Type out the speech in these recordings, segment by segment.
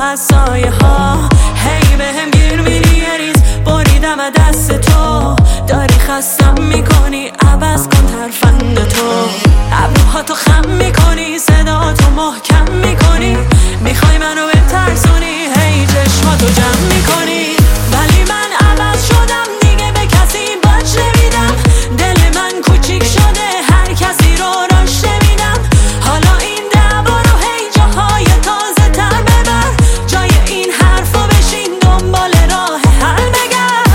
از سایه ها. هی بهم گیر میری یه ریز بریدم از دست تو، داری خستم میکنی عوض کن ترفند تو. ابروهاتو خم میکنی صداتو محکم میکنی، میخوای منو بترسونی هی چشماتو جمع میکنی. ولی من عوض شدم دیگه به کسی باج نمیدم، دل من کوچیک شده هر کسی رو راش نمیدم. حالا این دعوا رو هی جاهای تازه تر ببر، جای این حرفا بشین دنبال راه حل بگرد.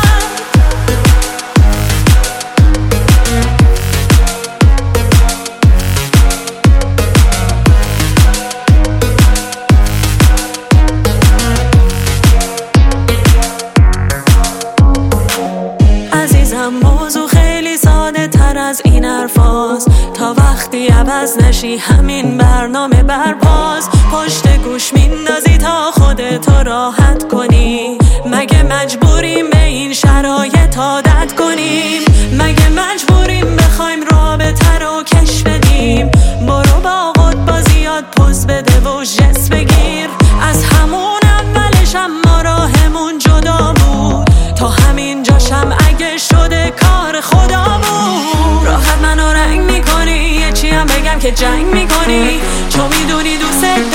عزیزم موضوع خیلی ساده تر از این حرفاست، تا وقتی عوض نشی همین برنامه برپاس. پشت گوش میندازی تا خودتو راحت کنی، مگه مجبوریم به این شرایط عادت کنیم؟ مگه مجبوریم بخوایم رابطه رو کش بدیم؟ برو با قطبا زیاد پوز بده و جس بگیر، از همون اولش اما راهمون جدا بود، تا همین جاشم اگه شده کار خدا بود. راحت منو رنگ میکنی، یه چی هم بگم که جنگ میکنی، چون میدونی دوست